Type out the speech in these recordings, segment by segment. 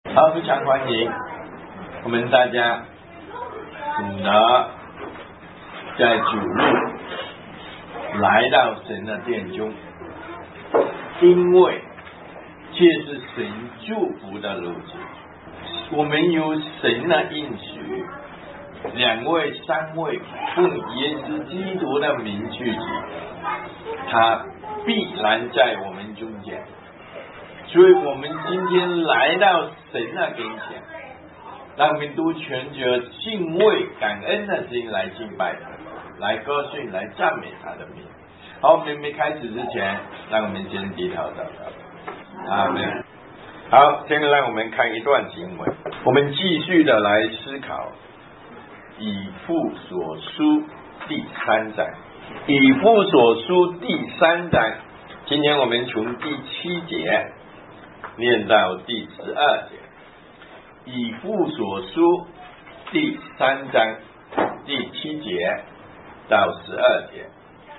好，非常欢迎我们大家在主日来到神的殿中，因为这是神祝福的日子，我们有神的应许，2位、3位奉耶稣基督的名去子，他必然在我们中间。所以我们今天来到神的跟前，让我们都存着敬畏感恩的心来敬拜他，来歌颂，来赞美他的名。好，我们没开始之前，让我们先低头祷告。阿们。好，现在让我们看一段经文，我们继续的来思考以弗所书第3章。以弗所书第3章，今天我们从第7节念到第12节。以弗所书第3章第7节到12节，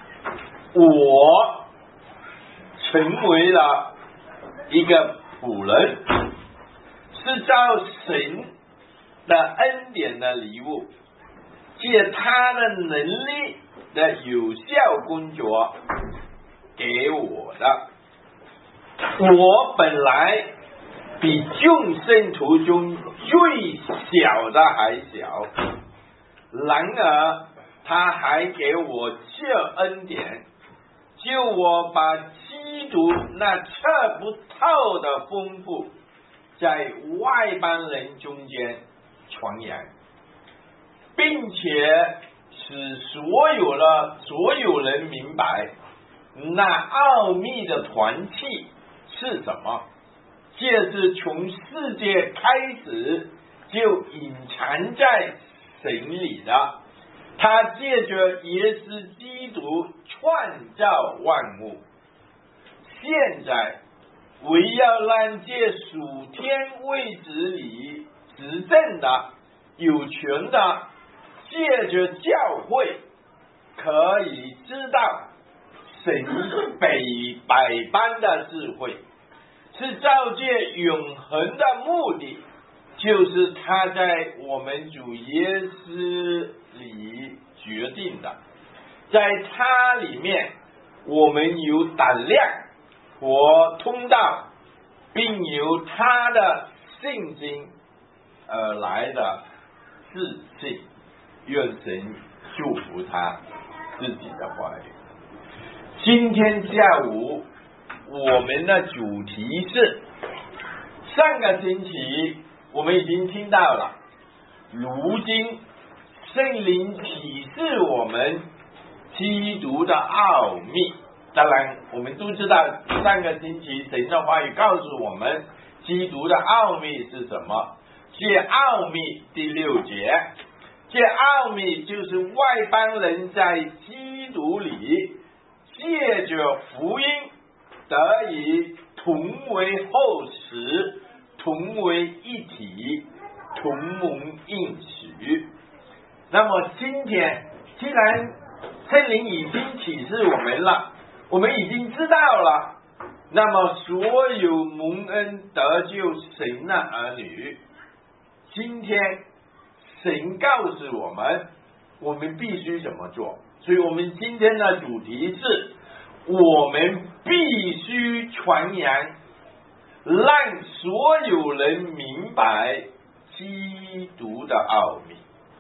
我成为了一个仆人，是照神的恩典的礼物，借他的能力的有效工作给我的。我本来比众圣徒中最小的还小，然而他还给我这恩典，就我把基督那测不透的丰富在外邦人中间传扬，并且使所有人明白那奥秘的团契是什么。这是从世界开始就隐藏在神里的，他借着耶稣基督创造万物，现在为要让这属天位置里执政的有权的，借着教会可以知道神百般的智慧，是照这永恒的目的，就是他在我们主耶稣里决定的。在他里面我们有胆量和通道，并由他的信心而来的自信。愿神祝福他自己的话语。今天下午我们的主题是，上个星期我们已经听到了，如今圣灵启示我们基督的奥秘。当然我们都知道，上个星期神的话语告诉我们基督的奥秘是什么。这奥秘第6节，这奥秘就是外邦人在基督里借着福音得以同为后嗣，同为一体，同蒙应许。那么今天既然圣灵已经启示我们了，我们已经知道了，那么所有蒙恩得救神的儿女，今天神告诉我们，我们必须怎么做。所以我们今天的主题是，我们必须传扬，让所有人明白基督的奥秘。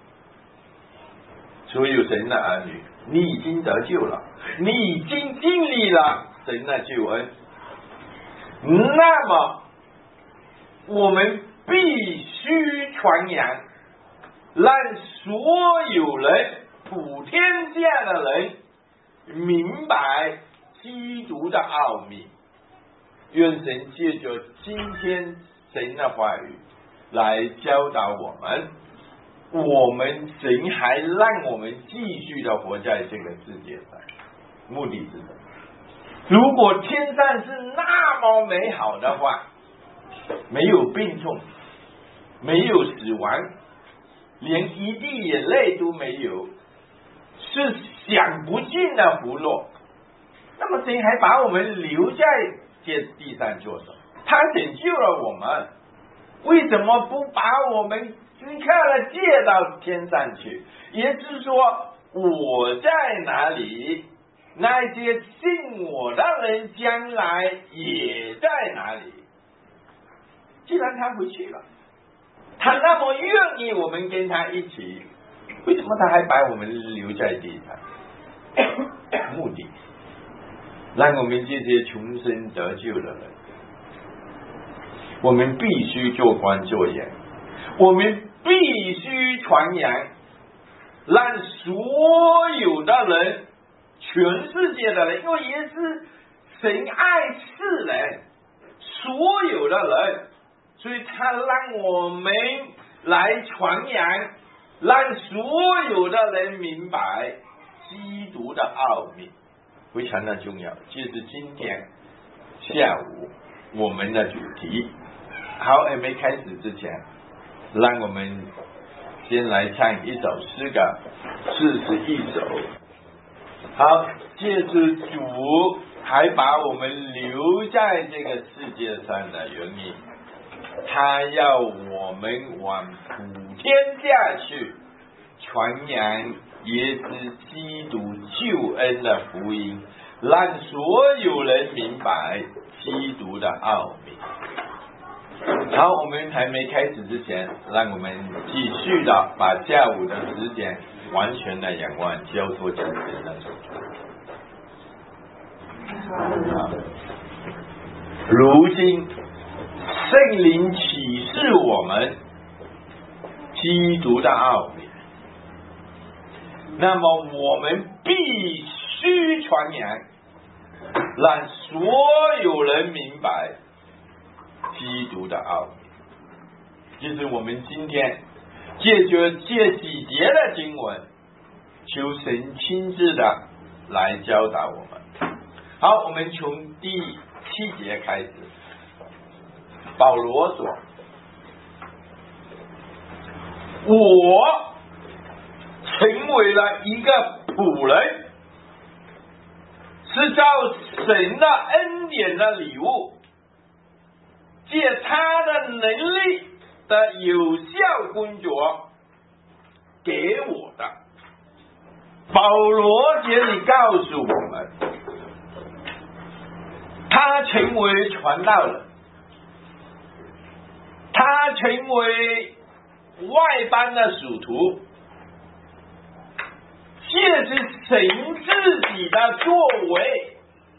所有神的儿女，你已经得救了，你已经经历了神的救恩，那么我们必须传扬，让所有人，普天下的人明白基督的奥秘。愿神借着今天神的话语来教导我们，我们神还让我们继续的活在这个世界上，目的是什么？如果天上是那么美好的话，没有病痛，没有死亡，连一滴眼泪都没有，是享不尽的福乐，那么神还把我们留在这地上做什么？他拯救了我们， 为什么不把我们即刻的借到天上去？也就是说，我在哪里，那些信我的人将来也在哪里。既然他回去了，他那么愿意我们跟他一起，为什么他还把我们留在地上？目的让我们这些重生得救的人，我们必须做光做盐，我们必须传扬，让所有的人，全世界的人，因为也是神爱世人，所有的人，所以他让我们来传扬，让所有的人明白基督的奥秘，非常的重要。这是今天下午我们的主题。好，还没开始之前，让我们先来唱一首诗歌，41首。好，这是主还把我们留在这个世界上的原因，他要我们往普天下去传扬耶稣基督救恩的福音，让所有人明白基督的奥秘。好，我们还没开始之前，让我们继续的把下午的时间完全的仰望交托在神的手中。如今圣灵启示我们基督的奥秘，那么我们必须传扬，让所有人明白基督的奥秘。就是我们今天借着这几节的经文，求神亲自的来教导我们。好，我们从第7节开始。保罗说，我成为了一个仆人，是照神的恩典的礼物，借他的能力的有效工作给我的。保罗这里告诉我们，他成为传道人，他成为外邦的使徒，这是神自己的作为，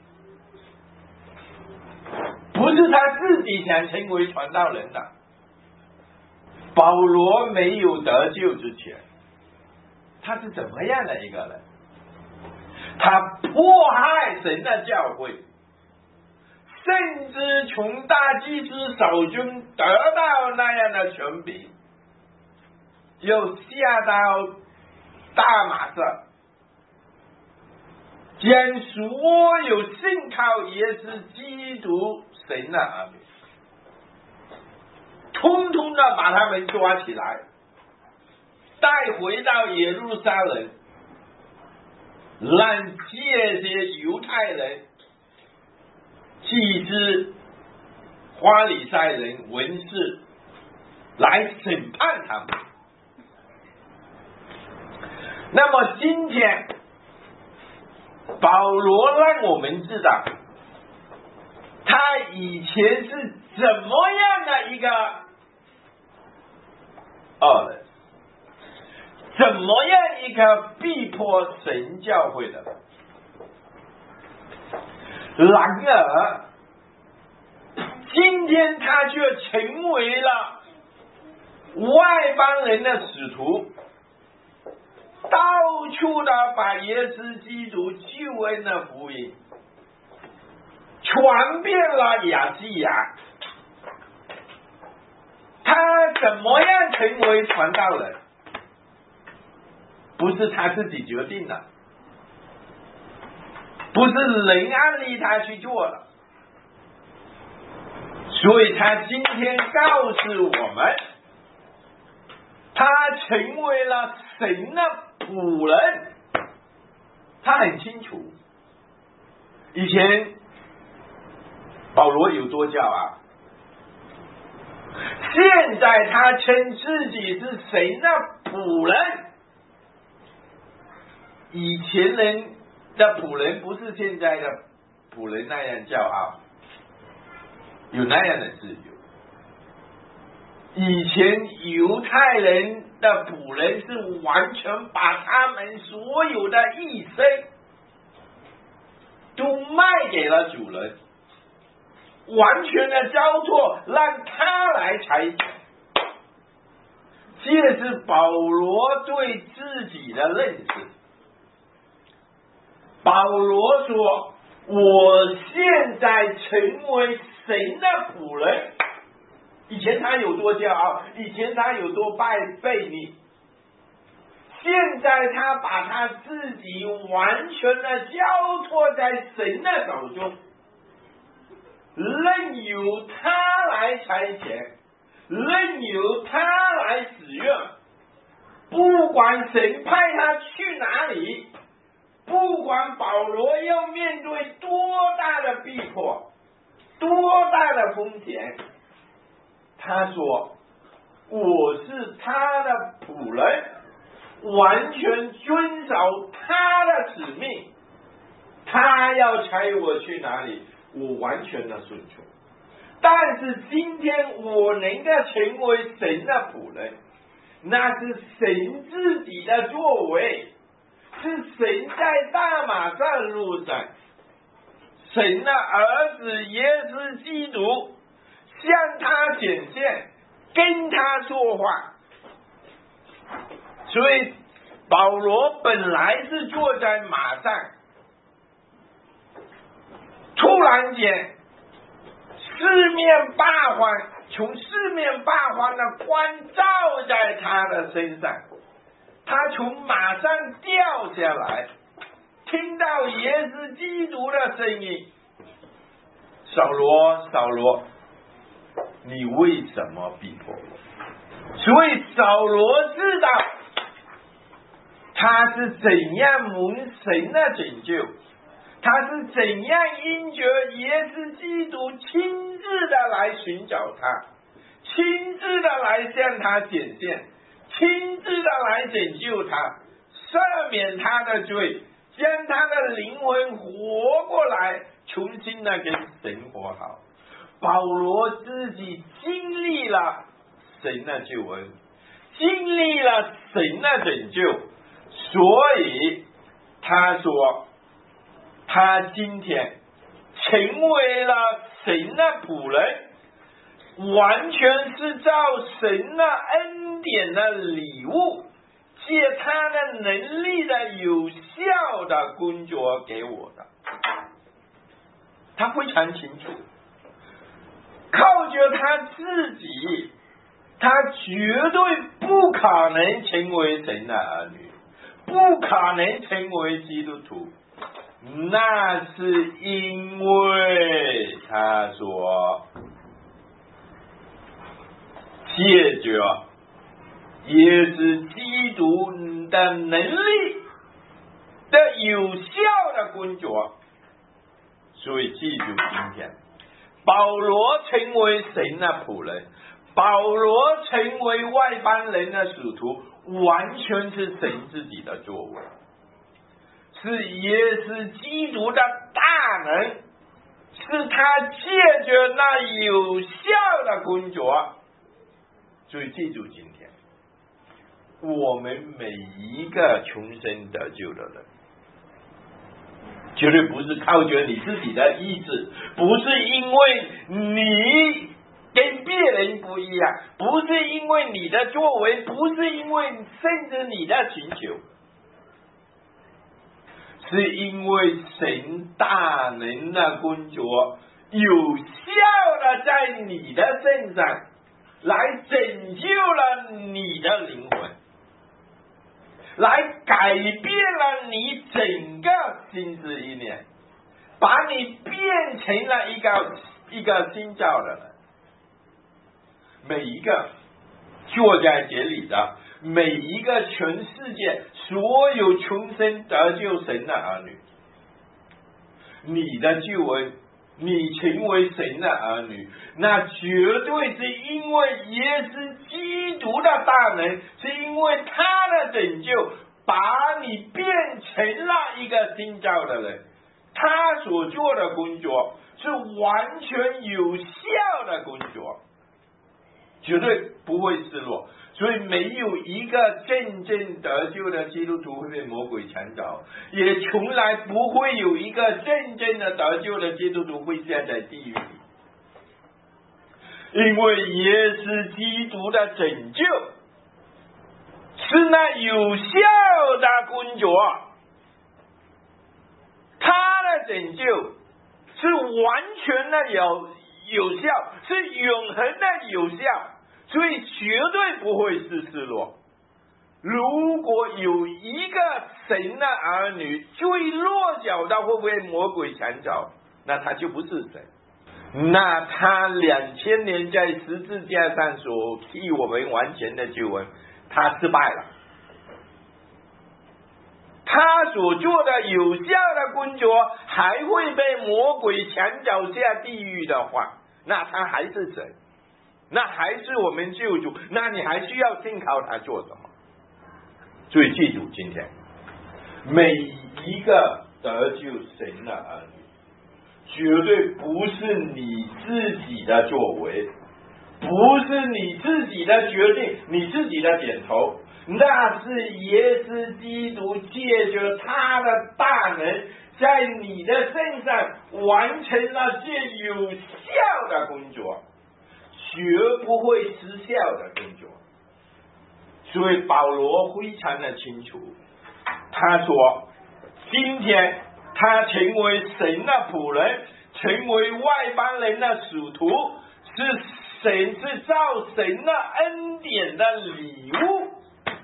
不是他自己想成为传道人的。保罗没有得救之前，他是怎么样的一个人？他迫害神的教会，甚至从大祭司手中得到那样的权柄，又下到大马色，将所有信靠耶稣基督神的儿女，通通的把他们抓起来，带回到耶路撒冷，让这些犹太人、祭司、法利赛人、文士来审判他们。那么今天保罗让我们知道，他以前是怎么样的一个恶人，怎么样一个逼迫神教会的人。然而今天他却成为了外邦人的使徒，到处的把耶稣基督救恩的福音传遍了亚细亚。他怎么样成为传道人？不是他自己决定的，不是人安利他去做的。所以他今天告诉我们，他成为了神的仆人。他很清楚，以前保罗有多骄傲， 现在他称自己是神的仆人。以前人的仆人不是现在的仆人那样骄傲，有那样的自由。以前犹太人的仆人是完全把他们所有的一生都卖给了主人，完全的交托让他来裁决。这是保罗对自己的认识。保罗说，我现在成为神的仆人。以前他有多骄傲，以前他有多悖逆，现在他把他自己完全的交托在神的手中，任由他来裁决，任由他来使用。不管神派他去哪里，不管保罗要面对多大的逼迫，多大的风险，他说我是他的仆人，完全遵守他的使命，他要差我去哪里，我完全的顺从。但是今天我能够成为神的仆人，那是神自己的作为，是神在大马上路上，神的儿子耶稣基督向他显现，跟他说话。所以保罗本来是坐在马上，突然间四面八方，从四面八方的光照在他的身上，他从马上掉下来，听到耶稣基督的声音：扫罗，扫罗，你为什么逼迫我？所以扫罗知道他是怎样蒙神的拯救，他是怎样因着耶稣基督亲自的来寻找他，亲自的来向他显现，亲自的来拯救他，赦免他的罪，将他的灵魂活过来，重新的跟神活好。保罗自己经历了神的救恩，经历了神的拯救，所以他说他今天成为了神的仆人，完全是照神的恩典的礼物，借他的能力的有效的工作给我的。他非常清楚，靠着他自己，他绝对不可能成为神的儿女，不可能成为基督徒。那是因为他说，借着耶稣基督的能力的有效的工作，所以记住今天保罗成为神的仆人，保罗成为外邦人的使徒，完全是神自己的作为，是耶稣基督的大能，是他借着那有效的工作。所以记住今天我们每一个重生得救的人，绝对不是靠着你自己的意志，不是因为你跟别人不一样，不是因为你的作为，不是因为甚至你的寻求，是因为神大能的工作有效的在你的身上来拯救了你的灵魂，来改变了你整个心思意念，把你变成了一个新造的人。每一个坐在这里的，每一个全世界所有重生得救神的儿女，你的救恩你成为神的儿女，那绝对是因为耶稣基督的大能，是因为他的拯救，把你变成了一个新造的人。他所做的工作是完全有效的工作，绝对不会失落。所以没有一个真正得救的基督徒会被魔鬼抢走，也从来不会有一个真正的得救的基督徒会陷在地狱里。因为耶稣基督的拯救是那有效的工作，他的拯救是完全的有效，是永恒的有效，所以绝对不会是失落。如果有一个神的儿女最落脚的会不会魔鬼抢走，那他就不是神，那他2000年在十字架上所替我们完成的救恩，他失败了。他所做的有效的工作还会被魔鬼抢走下地狱的话，那他还是神，那还是我们救主，那你还需要信靠他做什么？所以记住，今天每一个得救神的儿女，绝对不是你自己的作为，不是你自己的决定，你自己的点头，那是耶稣基督借着他的大能在你的身上完成了这有效的工作，绝不会失效的工作。所以保罗非常的清楚，他说今天他成为神的仆人，成为外邦人的使徒，是照神的恩典的礼物。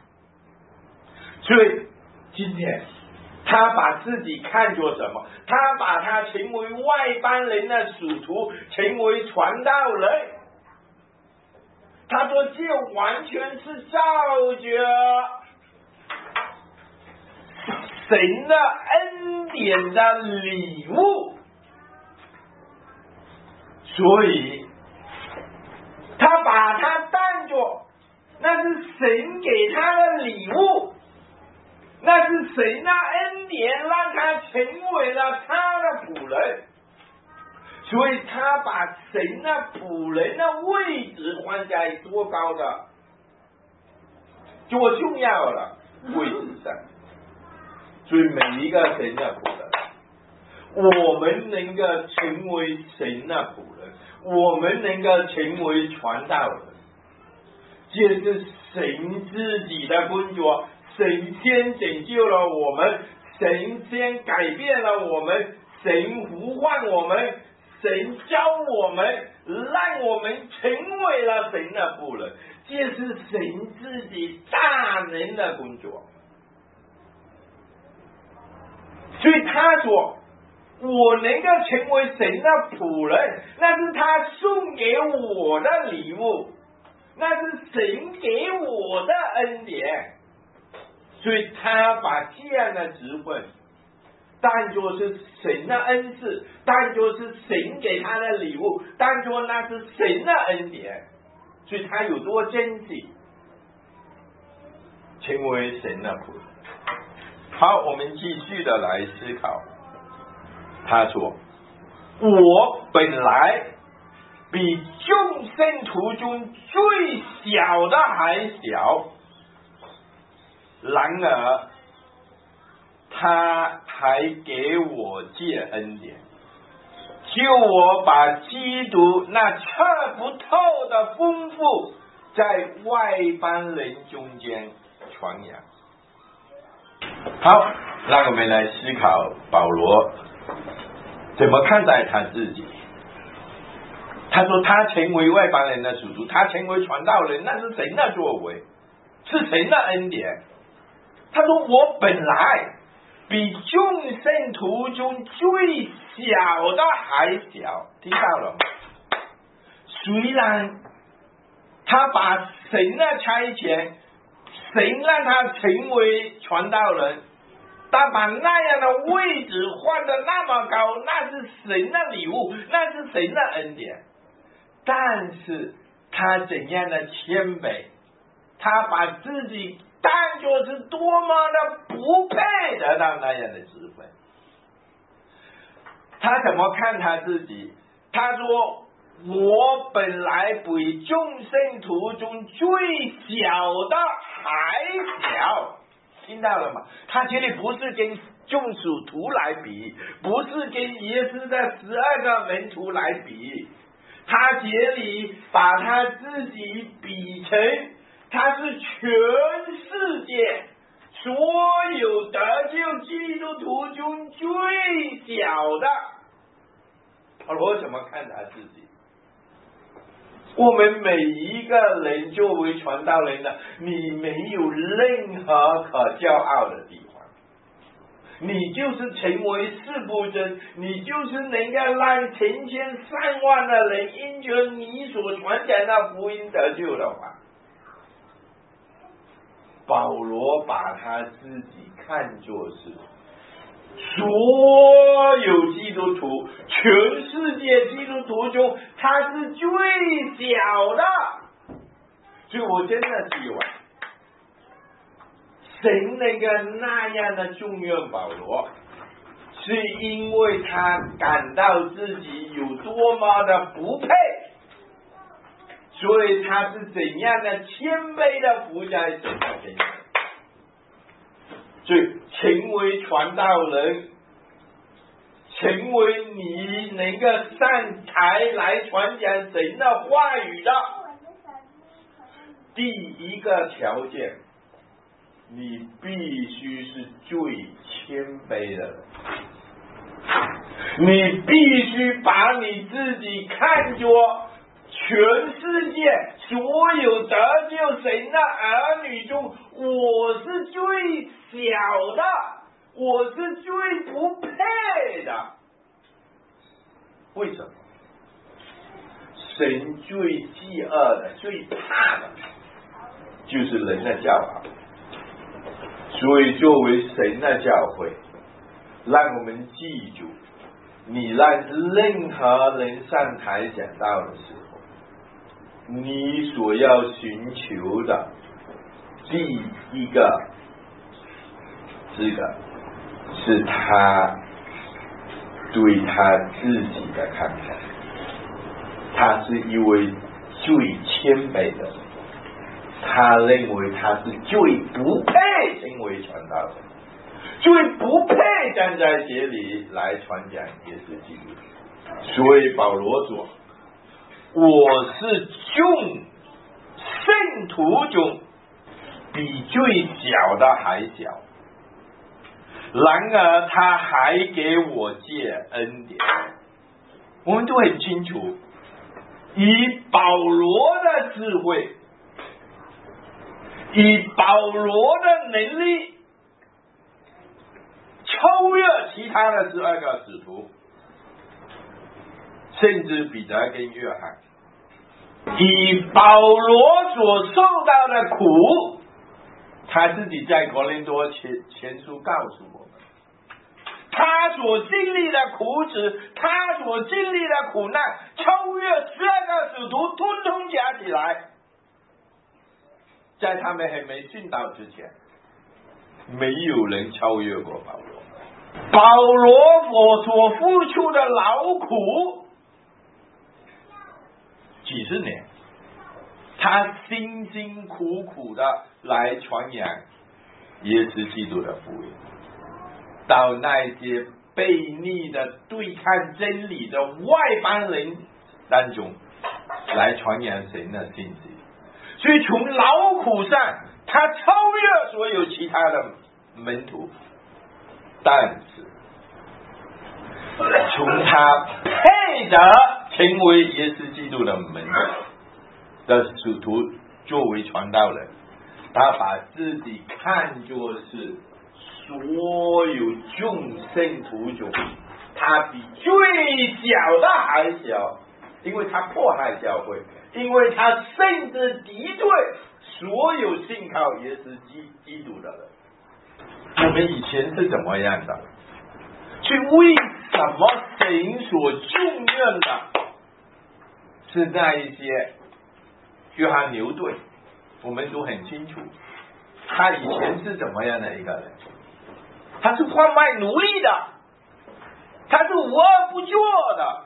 所以今天他把自己看作什么？他把他成为外邦人的使徒，成为传道人。他说这完全是照着神的恩典的礼物，所以他把它当作那是神给他的礼物，那是神的恩典让他成为了他的仆人，所以他把神的仆人的位置放在多高的多重要的位置上。所以每一个神的仆人，我们能够成为神的仆人，我们能够成为传道人，这是神自己的工作。神先拯救了我们，神先改变了我们，神呼唤我们，神教我们，让我们成为了神的仆人，这是神自己大能的工作。所以他说我能够成为神的仆人，那是他送给我的礼物，那是神给我的恩典。所以他把这样的职分当作是神的恩赐，当作是神给他的礼物，当作那是神的恩典。所以他有多珍惜成为神的仆人。好，我们继续的来思考。他说我本来比众圣徒中最小的还小，然而他还给我这恩典，就我把基督那测不透的丰富在外邦人中间传扬。好，让我们来思考保罗怎么看待他自己。他说他成为外邦人的使徒，他成为传道人，那是神的作为，是神的恩典。他说我本来比众圣徒中最小的还小，听到了吗？虽然他把神的差遣，神让他成为传道人， 他把那样的位置换得那么高，那是神的礼物，那是神的恩典。但是他怎样的谦卑，他把自己当作是多么的不配得到那样的智慧。他怎么看他自己？他说，我本来比众圣徒中最小的还小。听到了吗？他这里不是跟众属徒来比，不是跟耶稣的12个门徒来比，他这里把他自己比成他是全世界所有得救基督徒中最小的。保罗怎么看他自己？我们每一个人作为传道人的，你没有任何可骄傲的地方，你就是成为四不真，你就是能够让成千上万的人因着你所传讲的福音得救的话。保罗把他自己看作是所有基督徒，全世界基督徒中他是最小的。所以我真的希望神能够那样的重用保罗，是因为他感到自己有多么的不配，所以他是怎样的谦卑的服在神的面前。所以成为传道人，成为你能够上台来传讲神的话语的第一个条件，你必须是最谦卑的人，你必须把你自己看作全世界所有得救神的儿女中，我是最小的，我是最不配的。为什么？神最忌恶的、最怕的就是人的骄傲。所以作为神的教会，让我们记住，你让任何人上台讲道的时候，你所要寻求的第一个资格是他对他自己的看法，他是一位最谦卑的人，他认为他是最不配成为传道人，最不配站在这里来传讲耶稣基督。所以保罗说，我是众圣徒中比最小的还小，然而他还给我借恩典。我们都很清楚，以保罗的智慧，以保罗的能力，超越其他的12个使徒，甚至彼得跟约翰。以保罗所受到的苦，他自己在哥林多前书告诉我们，他所经历的苦楚，他所经历的苦难，超越12个使徒通通加起来。在他们还没信道之前，没有人超越过保罗。保罗所付出的劳苦几十年，他辛辛苦苦的来传扬耶稣基督的福音，到那些悖逆的对抗真理的外邦人当中来传扬神的信息。所以从劳苦上，他超越所有其他的门徒，但是从他配得成为耶稣基督的门徒的使徒，作为传道人，他把自己看作是所有众圣徒中，他比最小的还小，因为他迫害教会，因为他甚至敌对所有信靠耶稣基督的人。 我们以前是怎么样的？去为什么神所重用的是那一些约翰牛顿，我们都很清楚，他以前是怎么样的一个人？他是贩卖奴隶的，他是无恶不作的。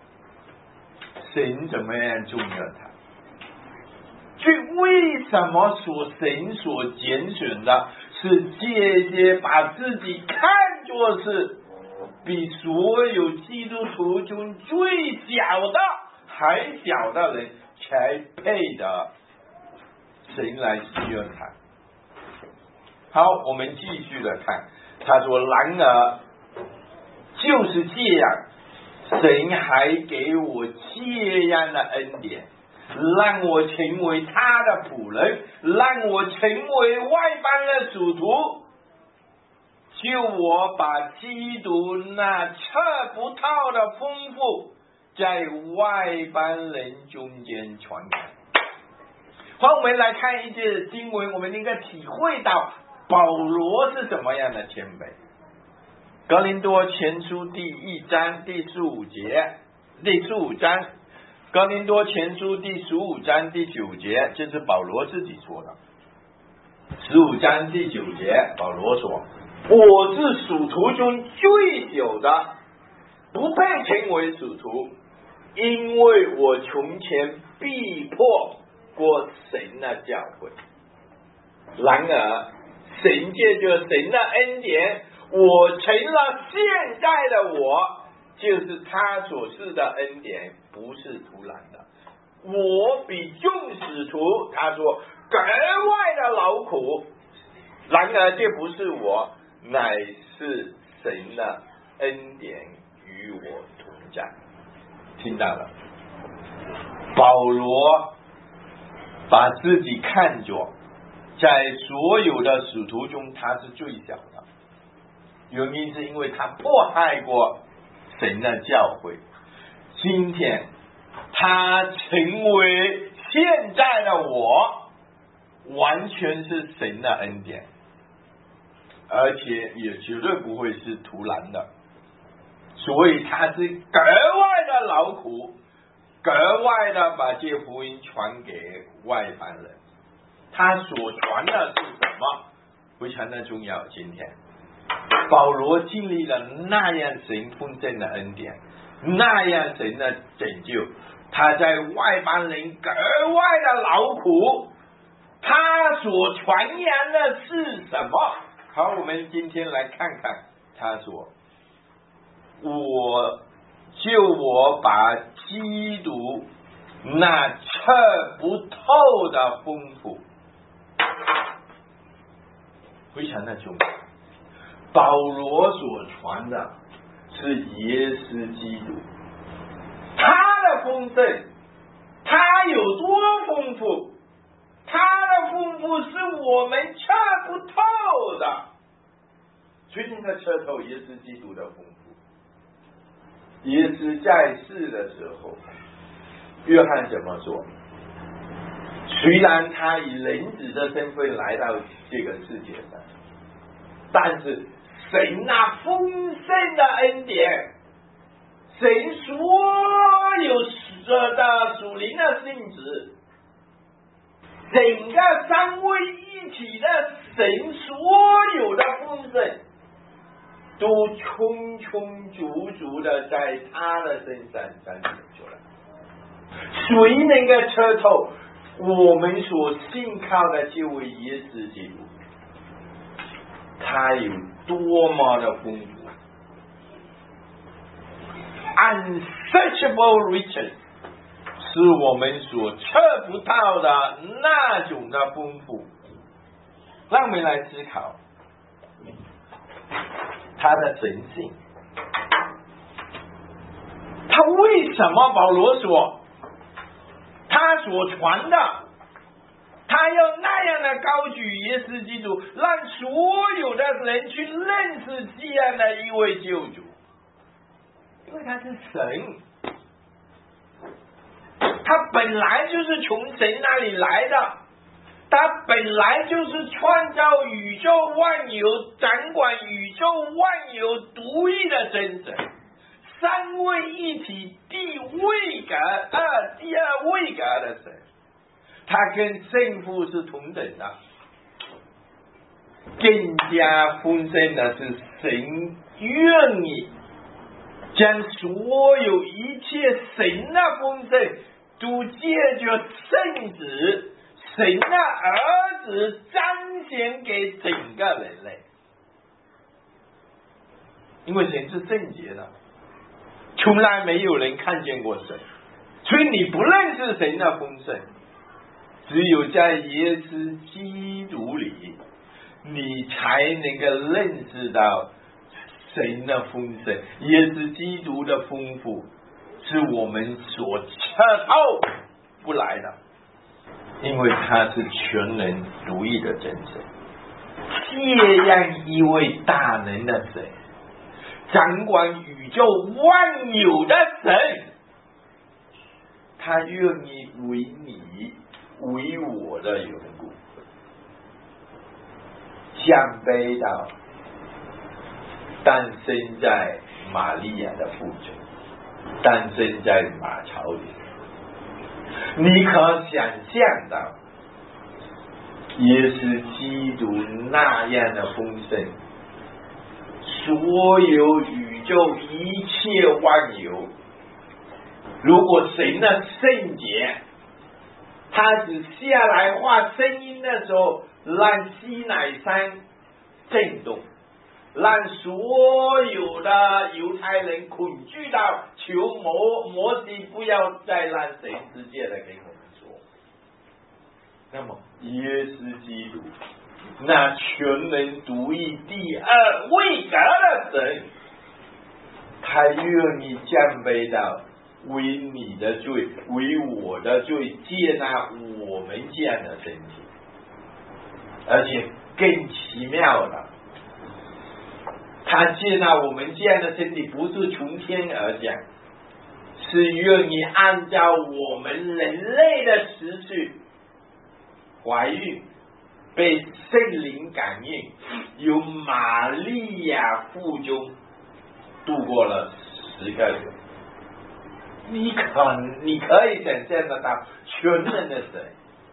神怎么样重用他？去为什么神所拣选的是这些把自己看作是比所有基督徒中最小的还小的人才配的神来使用他？好，我们继续的看，他说然而就是这样，神还给我这样的恩典，让我成为他的仆人，让我成为外邦的属徒，就我把基督那测不到的丰富在外邦人中间传开。好，我们来看一节经文，我们应该体会到保罗是怎么样的谦卑。哥林多前书第1章第15节，第15章，哥林多前书第15章第9节，这是保罗自己说的。15章第9节，保罗说：“我是属徒中最小的，不配成为属徒，因为我从前逼迫过神的教会。然而，神借着神的恩典，我成了现在的我，就是他所赐的恩典，不是徒然的。我比众使徒，他说格外的劳苦。然而这不是我，乃是神的恩典与我同在。”听到了，保罗把自己看作在所有的使徒中他是最小的，原因是因为他迫害过神的教会。今天他成为现在的我，完全是神的恩典，而且也绝对不会是徒然的，所以他是格外的劳苦，格外的把这福音传给外邦人。他所传的是什么？非常的重要。今天保罗经历了那样神丰盛的恩典，那样神的拯救，他在外邦人格外的劳苦，他所传扬的是什么？好，我们今天来看看，他说我把基督那测不透的丰富，非常的重要。保罗所传的是耶稣基督，他的丰盛，他有多丰富？他的丰富是我们测不透的，最近的测透耶稣基督的丰富。耶稣在世的时候，约翰怎么说？虽然他以人子的身份来到这个世界上，但是神那丰盛的恩典，神所有的属灵的性质，整个三位一体的神所有的丰盛，都充充足足的在他的身上展现出来。谁能够测透我们所信靠的这位耶稣基督？他有多么的丰富 ，unsearchable riches， 是我们所测不到的那种的丰富。让我们来思考他的神性，他为什么保罗说他所传的，他要那样的高举耶稣基督，让所有的人去认识这样的一位救主？因为他是神，他本来就是从神那里来的， 他本来就是创造宇宙万有、掌管宇宙万有独一的真神，三位一体、第二位格的神，他跟圣父是同等的。更加丰盛的是神愿意将所有一切神的丰盛都借着圣子神的儿子彰显给整个人类，因为神是圣洁的，从来没有人看见过神，所以你不认识神的丰盛，只有在耶稣基督里你才能够认识到神的丰盛。耶稣基督的丰富是我们所测透不来的，因为他是全能独一的真神。这样一位大能的神，掌管宇宙万有的神，他愿意为你为我的缘故降卑到诞生在玛利亚的腹中，诞生在马槽里。你可想象到耶稣基督那样的丰盛，所有宇宙一切万有，如果神的圣洁他只下来画声音的时候，让西乃山震动，让所有的犹太人恐惧到求摩西不要再让神直接的跟我们说。那么耶稣基督那全能独一第二位格的神，他愿意降卑到为你的罪为我的罪接纳我们这样的身体，而且更奇妙的，他接纳我们这样的身体不是从天而降，是愿意按照我们人类的时序怀孕，被圣灵感应，由玛利亚腹中度过了10个月。你可以想象得到全能的神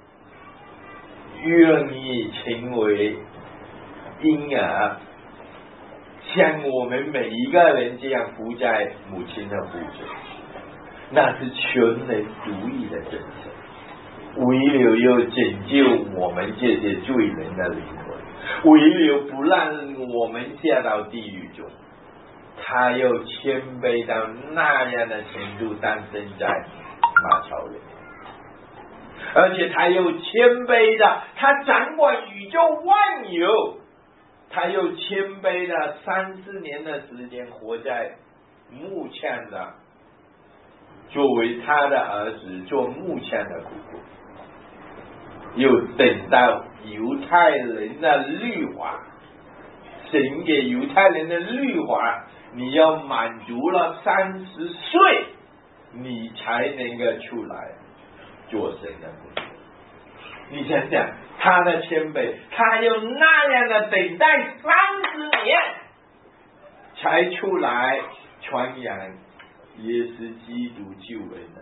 愿意成为婴儿，像我们每一个人这样伏在母亲的腹中，那是全能独一的真神，唯有要拯救我们这些罪人的灵魂，唯有不让我们下到地狱中，他又谦卑到那样的程度诞生在马槽里，而且他又谦卑的，他掌管宇宙万有，他又谦卑的3-4年的时间活在木匠的，作为他的儿子做木匠的苦苦，又等到犹太人的律法，神给犹太人的律法，你要满足了30岁，你才能够出来做神的工作。你想想他的谦卑，他有那样的等待30年，才出来传扬耶稣基督救恩的，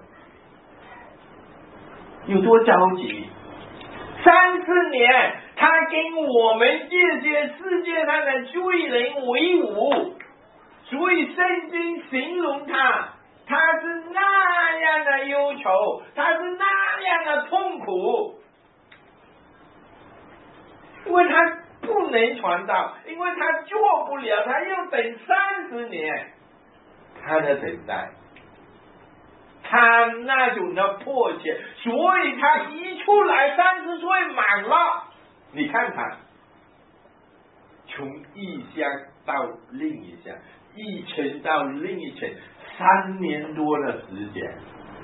有多着急？3-4年，他跟我们这些世界上的罪人为伍，所以圣经形容他是那样的忧愁，他是那样的痛苦，因为他不能传道，因为他做不了，他要等30年，他的等待，他那种的迫切，所以他一出来30岁满了，你看看从一乡到另一乡，一城到另一城，3年多的时间，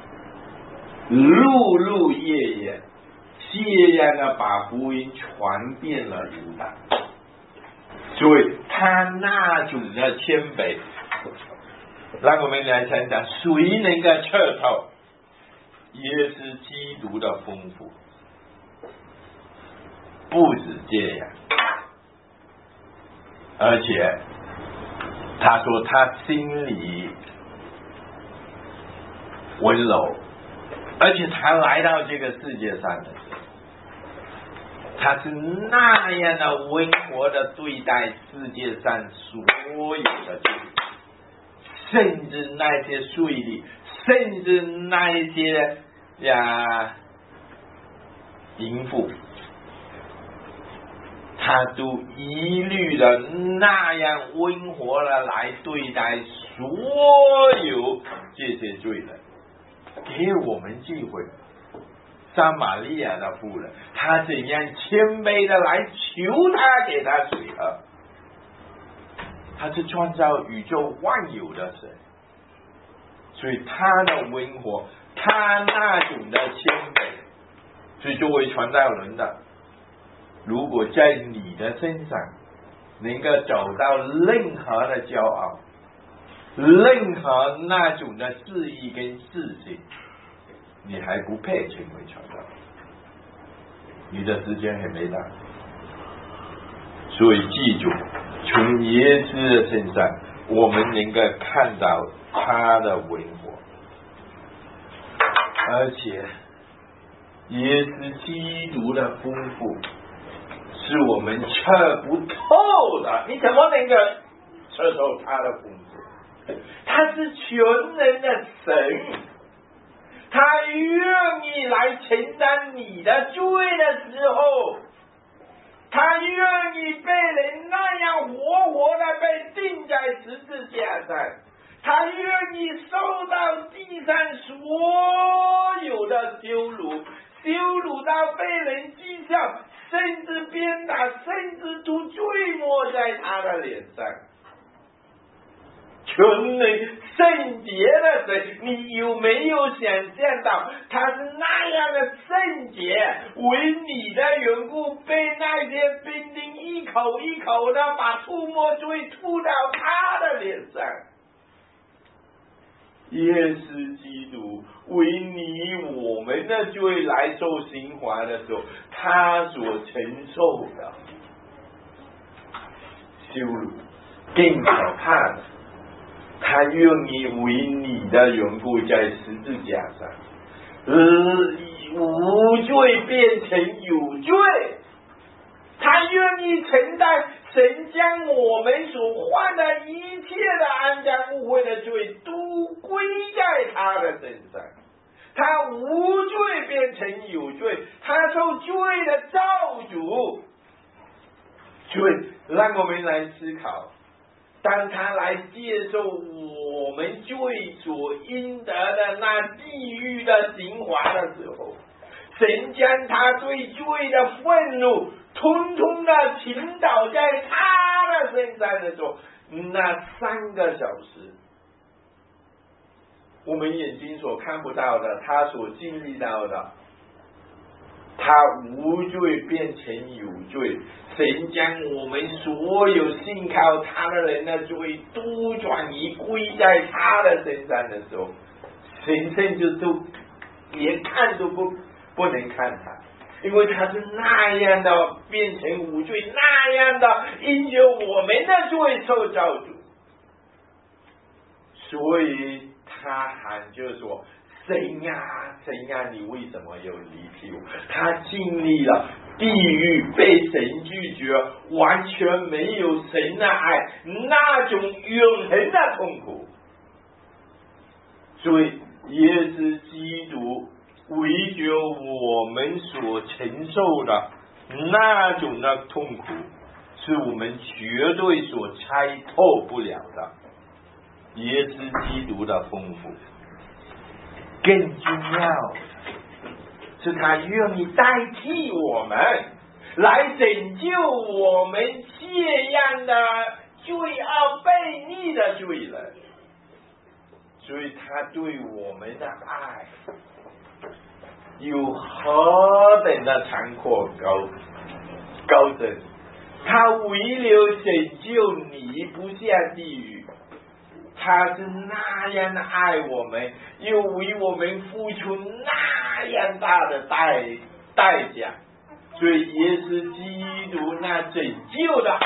日日夜夜这样的把福音传遍了犹大，所以他那种的谦卑，让我们来想想，谁能够测透耶稣基督的丰富？ 不止这样，而且他说他心里温柔，而且他来到这个世界上的时候，他是那样的温和的对待世界上所有的罪，甚至那些税吏，甚至那一些淫妇，他都一律的那样温和的来对待所有这些罪人，给我们机会。撒玛利亚的妇人，她怎样谦卑的来求他给他水喝？他是创造宇宙万有的神，所以他的温和，他那种的谦卑，所以作为传道人的，如果在你的身上能够找到任何的骄傲，任何那种的质疑跟自信，你还不配成为传道人，你的时间还没到。所以记住，从耶稣的身上我们能够看到他的温和，而且耶稣基督的丰富是我们测不透的。你怎么能够测透他的丰富？他是全能的神，他愿意来承担你的罪的时候，他愿意被人那样活活的被钉在十字架上，他愿意受到地上所有的羞辱，羞辱到被人讥笑，甚至鞭打，甚至都坠没在他的脸上。全能圣洁的神，你有没有想象到他是那样的圣洁，为你的缘故被那些兵丁一口一口的把吐沫水吐到他的脸上？耶稣基督为你我们的罪来受刑罚的时候，他所承受的羞辱更可怕的，他愿意为你的缘故在十字架上，无罪变成有罪，他愿意承担神将我们所犯的一切的肮脏污秽的罪都归在他的身上，他无罪变成有罪，他受罪的造主。所以让我们来思考，当他来接受我们罪所应得的那地狱的刑罚的时候，神将他对罪的愤怒通通的倾倒在他的身上的时候，那3个小时我们眼睛所看不到的，他所经历到的，他无罪变成有罪，神将我们所有信靠他的人的罪都转移归在他的身上的时候，神甚至都连看都不能看他，因为他是那样的变成无罪，那样的因着我们的罪受造主，所以他喊就说，神啊神啊，你为什么又离弃我？他经历了地狱，被神拒绝，完全没有神的爱，那种永恒的痛苦。所以耶稣基督为着我们所承受的那种的痛苦，是我们绝对所猜透不了的。耶稣基督的丰富，更重要的是他愿意代替我们来拯救我们这样的罪恶悖逆的罪人，所以他对我们的爱有何等的长阔高深，他为了拯救你不下地狱，他是那样的爱我们，又为我们付出那样大的代价， 所以也是基督那拯救的爱，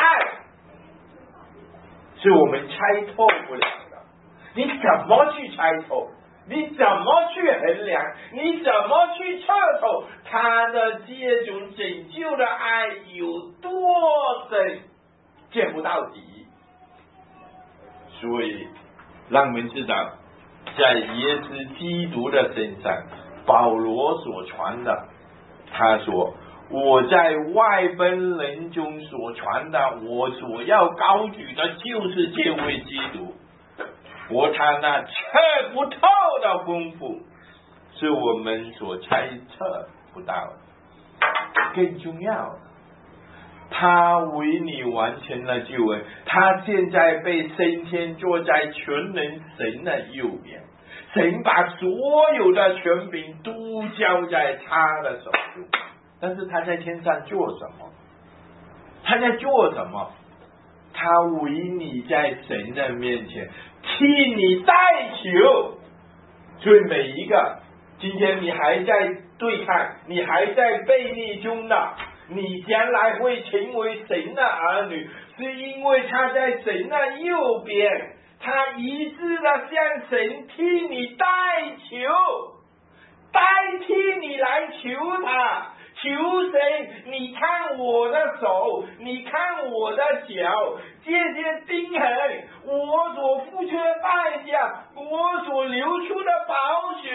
是我们猜透不了的。你怎么去猜透？你怎么去衡量？你怎么去测透他的这种拯救的爱有多深，见不到底。所以让我们知道，在耶稣基督的身上，保罗所传的，他说我在外邦人中所传的，我所要高举的就是这位基督。他那测不透的丰富，是我们所猜测不到的。更重要，他为你完成了救恩，他现在被升天，坐在全能神的右边。神把所有的权柄都交在他的手中。但是他在天上做什么？他在做什么？他为你在神的面前替你代求。所以每一个今天你还在对抗，你还在悖逆中的，你将来会成为神的儿女，是因为他在神的右边，他一致的向神替你代求，代替你来求他。求神，你看我的手，你看我的脚，这些钉痕，我所付出的代价，我所流出的宝血，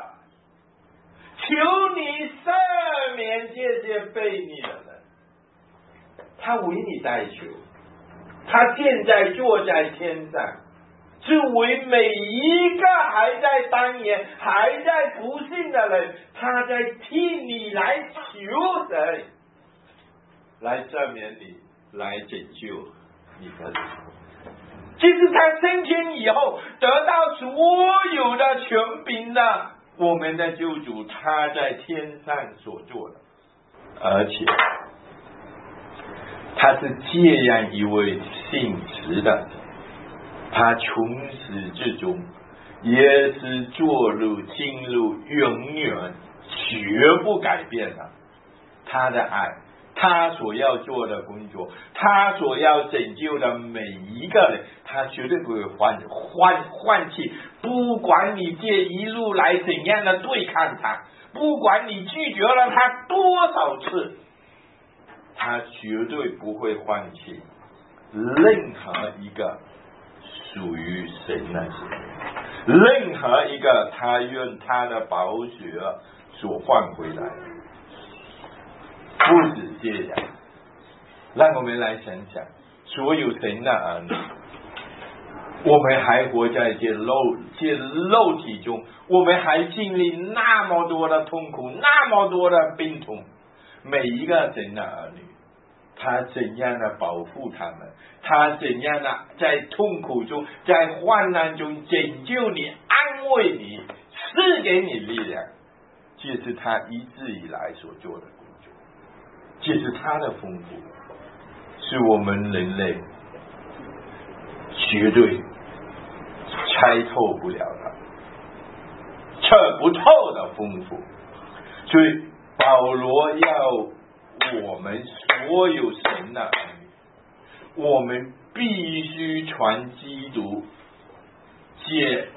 求你赦免这些悖逆的人。他为你代求，他现在坐在天上，是为每一个还在当年还在不信的人，他在替你来求神，来赦免你，来拯救你的人。其实他升天以后得到所有的权柄的，我们的救主他在天上所做的，而且他是这样一位信实的，他从始至终也是做入进入，永远绝不改变的。他的爱，他所要做的工作，他所要拯救的每一个人，他绝对不会换弃。不管你这一路来怎样的对抗他，不管你拒绝了他多少次，他绝对不会放弃任何一个属于神的事，任何一个他用他的宝血所换回来。不止这样，让我们来想想，所有神的儿女，我们还活在这肉体中，我们还经历那么多的痛苦，那么多的病痛。每一个神的儿女，他怎样的保护他们，他怎样的在痛苦中，在患难中拯救你，安慰你，赐给你力量，这是他一直以来所做的工作，这是他的丰富，是我们人类绝对猜透不了的，测不透的丰富。所以保罗要我们所有神的儿女，我们必须传基督这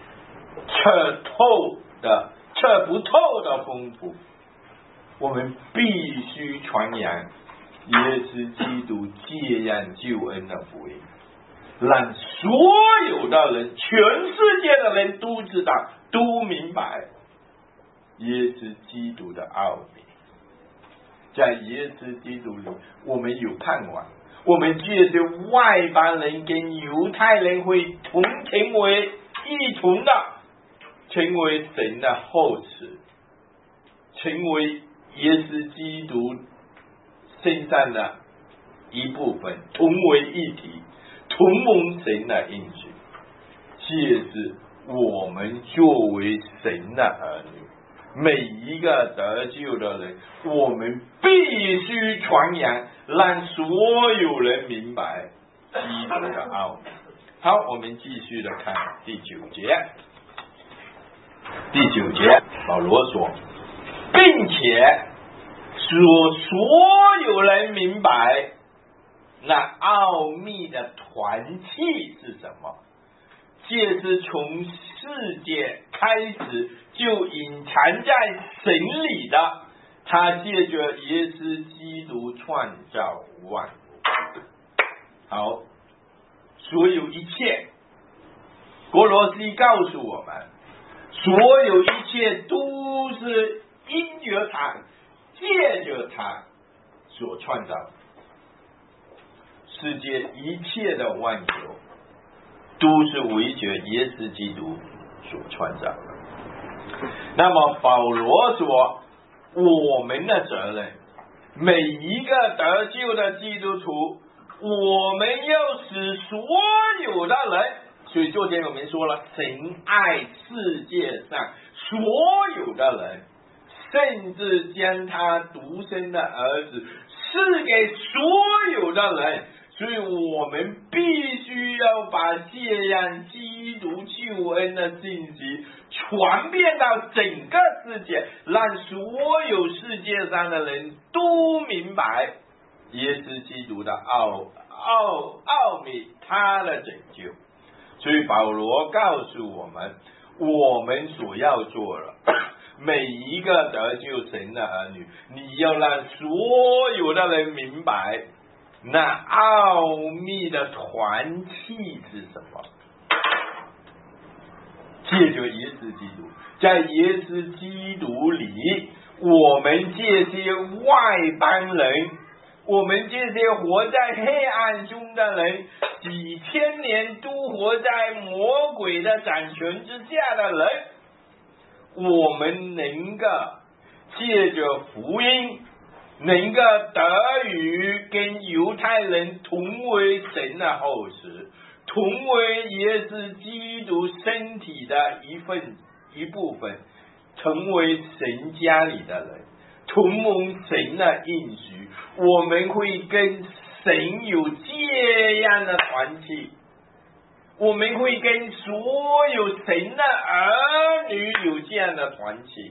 测不透的丰富，我们必须传扬耶稣基督这样救恩的福音，让所有的人，全世界的人都知道，都明白耶稣基督的奥秘。在耶稣基督里，我们有盼望，我们这些外邦人跟犹太人会成为一同的，成为神的后嗣，成为耶稣基督身上的一部分，同为一体，同蒙神的应许。这是我们作为神的儿女，每一个得救的人，我们必须传扬，让所有人明白基督的奥秘。好，我们继续的看第9节。第9节，保罗说，并且所有人明白那奥秘的团契是什么，借是从世界开始就隐藏在神里的，他借着耶稣基督创造万物。好，所有一切，哥罗西告诉我们，所有一切都是因着他，借着他所创造的。世界一切的万有都是围着耶稣基督所创造的。那么保罗说，我们的责任，每一个得救的基督徒，我们要使所有的人，所以昨天我们说了，神爱世界上所有的人，甚至将他独生的儿子赐给所有的人。所以我们必须要把这样基督救恩的信息传遍到整个世界，让所有世界上的人都明白耶稣基督的奥秘，他的拯救。所以保罗告诉我们，我们所要做的，每一个得救神的儿女，你要让所有的人明白那奥秘的团契是什么？借着耶稣基督，在耶稣基督里，我们这些外邦人，我们这些活在黑暗中的人，几千年都活在魔鬼的掌权之下的人，我们能够借着福音，能够得与跟犹太人同为神的后嗣，同为耶稣基督身体的一部分，成为神家里的人，同蒙神的应许，我们会跟神有这样的团契，我们会跟所有神的儿女有这样的团契。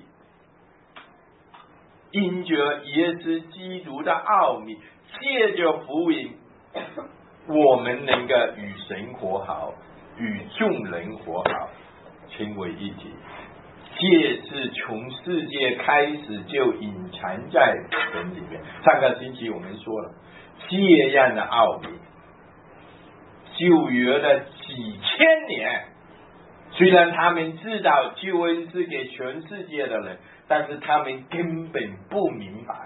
因着耶稣基督的奥秘，借着福音，我们能够与神和好，与众人和好，成为一体。这是从世界开始就隐藏在神里面。上个星期我们说了，这样的奥秘，旧约的几千年，虽然他们知道救恩是给全世界的人，但是他们根本不明白。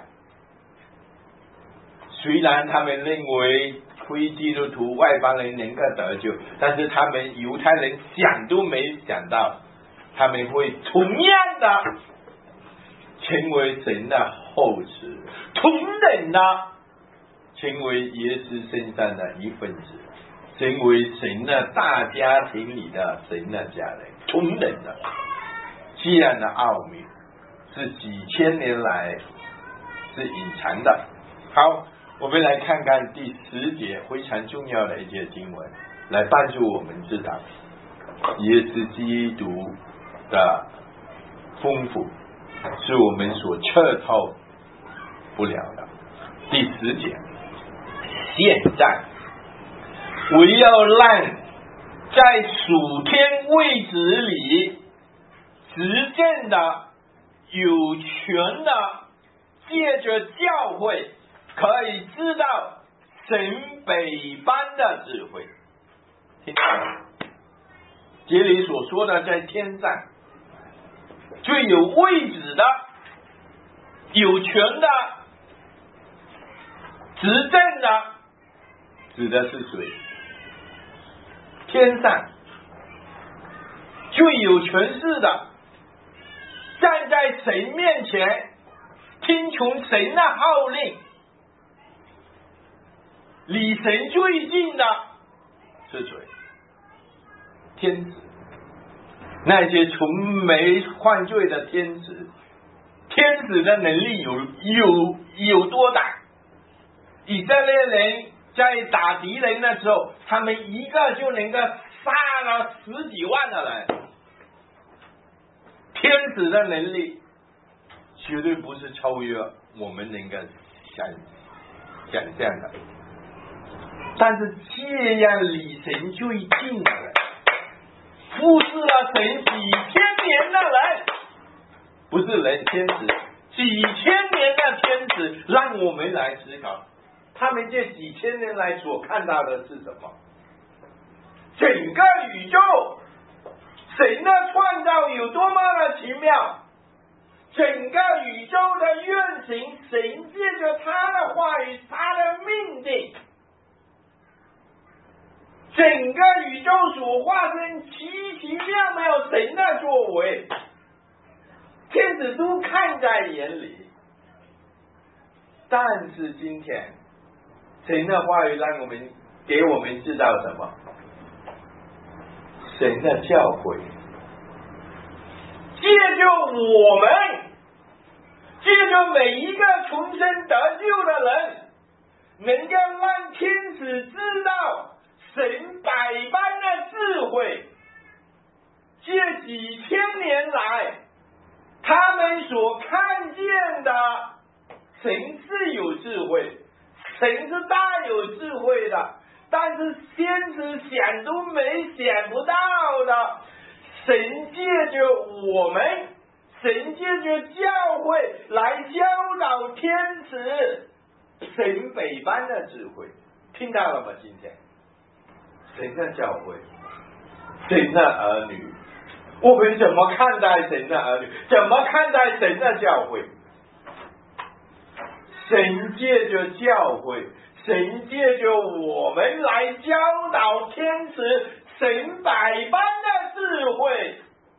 虽然他们认为非基督徒外邦人能够得救，但是他们犹太人想都没想到，他们会同样的成为神的后嗣，同等的成为耶稣身上的一份子，成为神的大家庭里的神的家人，同等的。这样的奥秘是几千年来是隐藏的。好，我们来看看第10节非常重要的一节经文，来帮助我们知道耶稣基督的丰富是我们所测透不了的。第10节，现在我要让在属天位置里执政的有权的，借着教会可以知道神北方的智慧。听到吗？这里所说的在天上最有位置的、有权的、执政的，指的是谁？天上最有权势的，站在神面前听从神的号令，离神最近的是谁？天子。那些从没犯罪的天子，天子的能力有多大？以色列人在打敌人的时候，他们一个就能够杀了10几万的人。天子的能力绝对不是超越我们能够想象的。但是这样离神最近的人，服侍了神几千年的人，不是人，天使，几千年的天使，让我们来思考，他们这几千年来所看到的是什么？整个宇宙，神的创造有多么的奇妙，整个宇宙的运行，神借着他的话语，他的命令，整个宇宙所发生奇奇妙妙神的作为，天使都看在眼里。但是今天神的话语让我们给我们知道什么？神的教诲，借着我们，借着每一个重生得救的人，能够让天使知道神百般的智慧。这几千年来，他们所看见的神是有智慧，神是大有智慧的，但是天使想都没想不到的，神借着我们，神借着教会来教导天使神百般的智慧。听到了吗？今天神的教会，神的儿女，我们怎么看待神的儿女？怎么看待神的教会？神借着教会，神借着我们来教导天使神百般的智慧。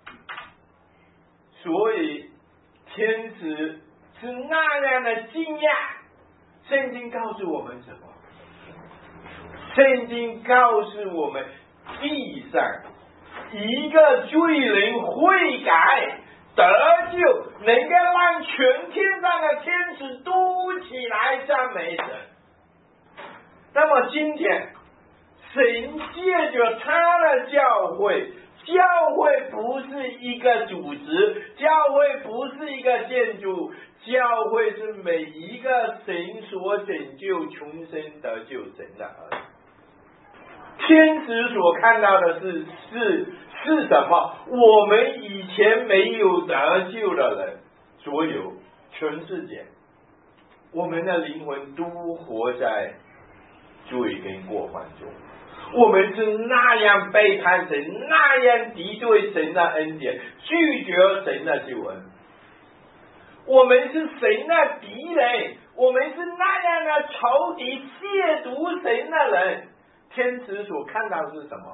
所以天使是那样的惊讶。圣经告诉我们什么？圣经告诉我们，地上一个罪人悔改得救，能够让全天上的天使都起来赞美神。那么今天神借着他的教会，教会不是一个组织，教会不是一个建筑，教会是每一个神所拯救重生得救神的儿女。天使所看到的是什么？我们以前没有得救的人，所有全世界，我们的灵魂都活在罪跟过犯中。我们是那样背叛神，那样敌对神的恩典，拒绝神的救恩。我们是神的敌人，我们是那样的仇敌，亵渎神的人。天使所看到是什么？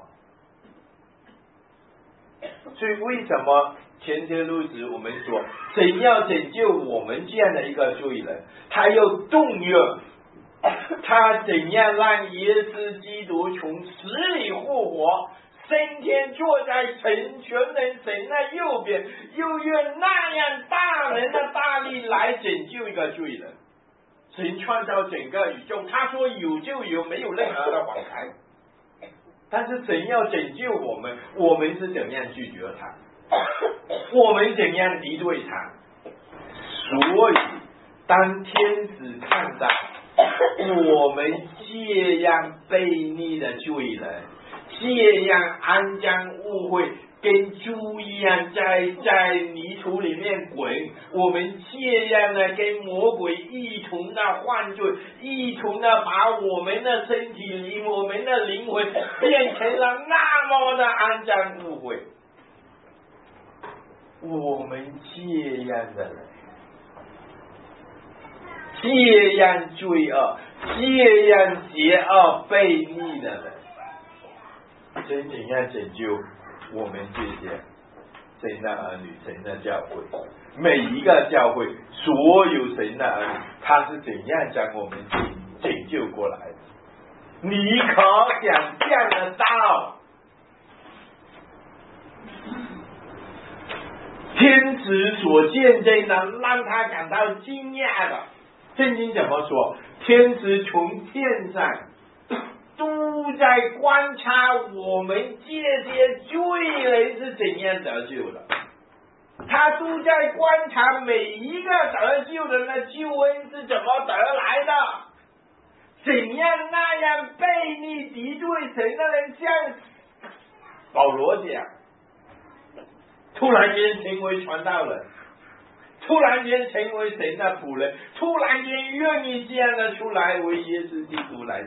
所以为什么前些日子我们说神要拯救我们这样的一个罪人，他又动用他怎样让耶稣基督从死里复活，升天坐在神全能神的右边，又用那样大能的大力来拯救一个罪人。神创造整个宇宙，他说有就有，没有任何的反抗。但是神要拯救我们，我们是怎样拒绝他？我们怎样敌对他？所以当天使看到我们这样悖逆的罪人，这样肮脏污秽，跟猪一样在泥土里面滚，我们这样的跟魔鬼一同的犯罪，一同的把我们的身体我们的灵魂变成了那么的肮脏污秽。我们这样的人，这样罪恶，这样邪恶悖逆的人，神怎样拯救我们这些神的儿女，神的教会，每一个教会，所有神的儿女，他是怎样将我们拯救过来的？你可想象得到？天使所见证的，让他感到惊讶的。圣经怎么说？天使从天上都在观察我们这些罪人是怎样得救的。 他都在观察每一个得救人的救恩是怎么得来的，怎样那样悖逆敌对神的人，像保罗讲，突然间成为传道人，突然间成为神的仆人，突然间愿意这样的出来为耶稣基督来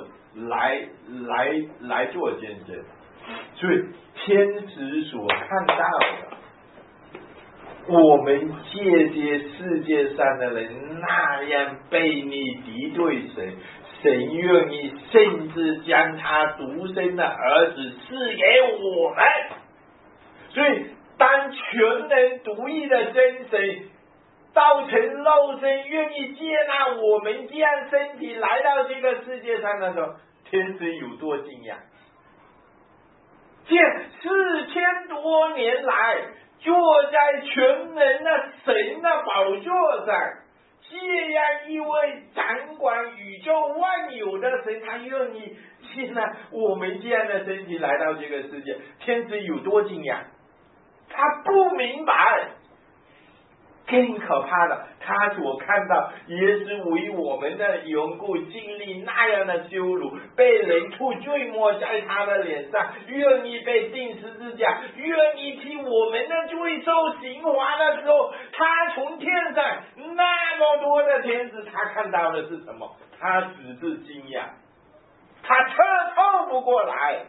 做见证。所以天使所看到的，我们这些世界上的人那样悖逆敌对神，神愿意甚至将他独生的儿子赐给我们。所以当全能独一的真神道成肉身，愿意接纳我们这样身体来到这个世界上的时候，天使有多惊讶？这4000多年来坐在全能的神的宝座上，这样一位掌管宇宙万有的神，他愿意接纳我们这样的身体来到这个世界，天使有多惊讶？他不明白。更可怕的，他所看到耶稣为我们的缘故经历那样的羞辱，被人吐罪沫在他的脸上，愿意被钉十字架，愿意替我们的罪受刑罚的时候，他从天上那么多的天使，他看到的是什么？他只是惊讶，他彻透不过来。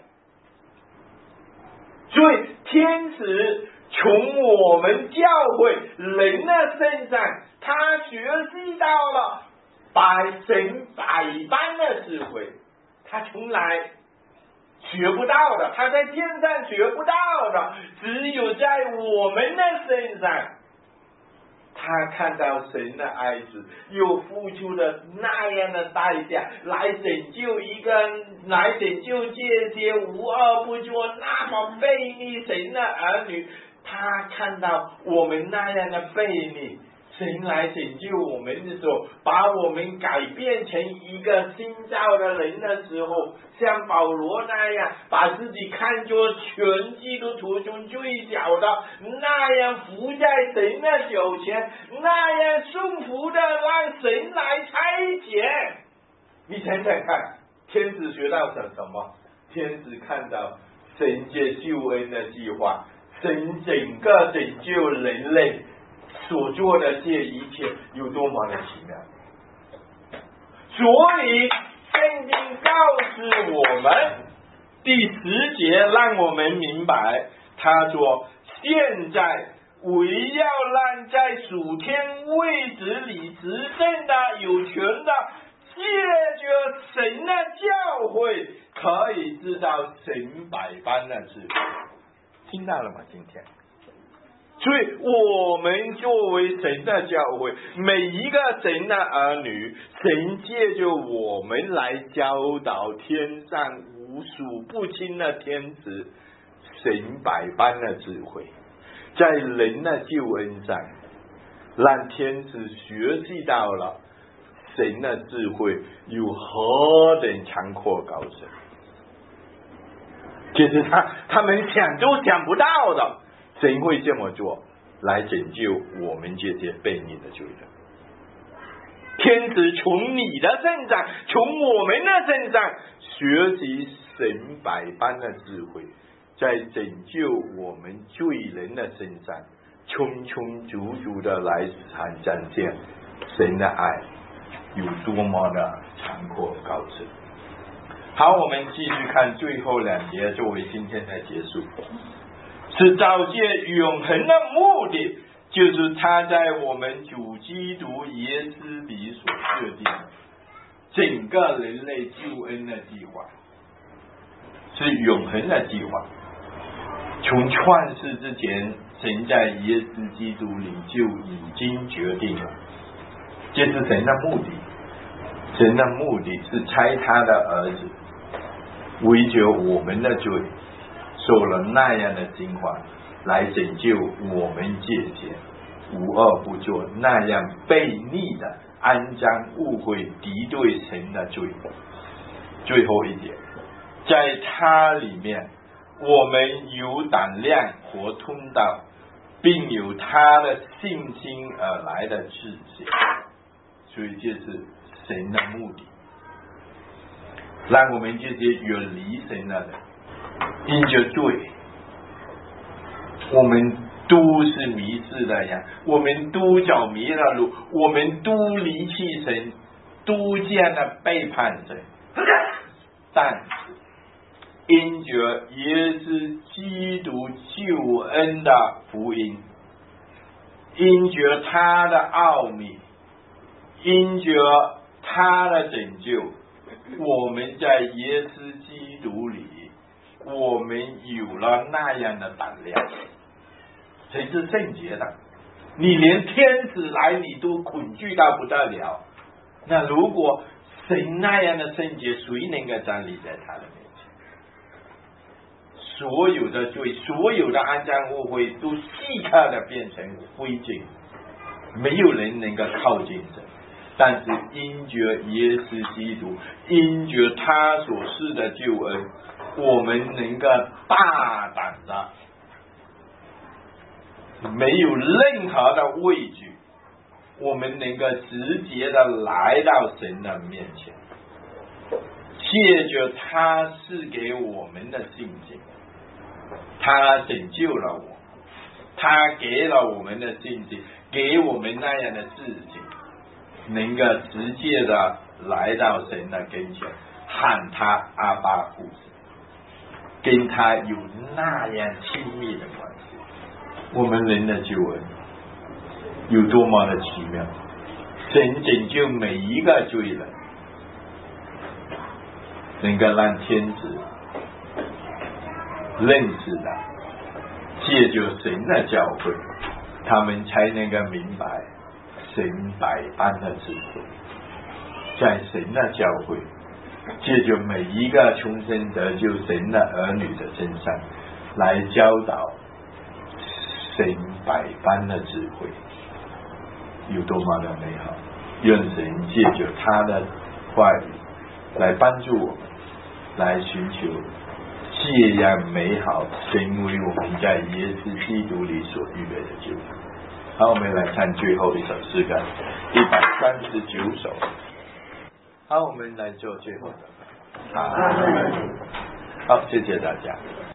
所以天使从我们教会人的身上，他学习到了神百般的智慧，他从来学不到的，他在天上学不到的，只有在我们的身上，他看到神的爱子又付出了那样的代价来拯救这些无恶不作那么悖逆神的儿女。他看到我们那样的悖逆，神来拯救我们的时候，把我们改变成一个新造的人的时候，像保罗那样把自己看作全基督徒中最小的，那样服在神的脚前，那样顺服的让神来差遣。你想想看，天使学到什么？天使看到神借救恩的计划，神整个拯救人类所做的这一切有多么的奇妙。所以圣经告诉我们第10节，让我们明白，他说现在为要让在属天位置里执政的有权的借着神的教诲，可以知道神百般的智慧。听到了吗？今天，所以我们作为神的教会，每一个神的儿女，神借着我们来教导天上无数不清的天使神百般的智慧，在人的救恩上，让天使学习到了神的智慧有何等强阔高深，就是他们想都想不到的，神会这么做来拯救我们这些悖逆的罪人。天使从你的身上，从我们的身上学习神百般的智慧，在拯救我们罪人的身上充充足足的来展现神的爱有多么的长阔高深。好，我们继续看最后2节作为今天的结束，是召见永恒的目的，就是他在我们主基督耶稣里所设定的整个人类救恩的计划，是永恒的计划。从创世之前，神在耶稣基督里就已经决定了，这是神的目的。神的目的是差他的儿子为着我们的罪受了那样的刑罚，来拯救我们这些无恶不作那样悖逆的肮脏误会敌对神的罪。最后一点，在他里面我们有胆量和通道并有他的信心而来的自信。所以这是神的目的，让我们这些远离神的人，因着罪，我们都是迷失的人，我们都走迷了路，我们都离弃神，都这样的背叛神。但因着耶稣基督救恩的福音，因着他的奥秘，因着他的拯救，我们在耶稣基督里，我们有了那样的胆量。谁是圣洁的？你连天使来你都恐惧到不得了，那如果神那样的圣洁，谁能够站立在他的面前？所有的罪，所有的肮脏污秽都即刻的变成灰烬，没有人能够靠近神。但是因着耶稣基督，因着他所赐的救恩，我们能够大胆的，没有任何的畏惧，我们能够直接的来到神的面前，借着他赐给我们的信心，他拯救了我，他给了我们的信心，给我们那样的自信，能够直接的来到神的跟前，喊他阿爸父神，跟他有那样亲密的关系。我们人的救恩有多么的奇妙，神拯救每一个罪人，能够让天子认识的，借着神的教会，他们才能够明白神百般的智慧，在神的教会，借着每一个重生得救神的儿女的身上，来教导神百般的智慧，有多么的美好！愿神借着他的话语来帮助我们，来寻求这样美好神为我们在耶稣基督里所预备的救恩。好，我们来看最后一首诗歌139首。好，我们来做最后的。好，谢谢大家。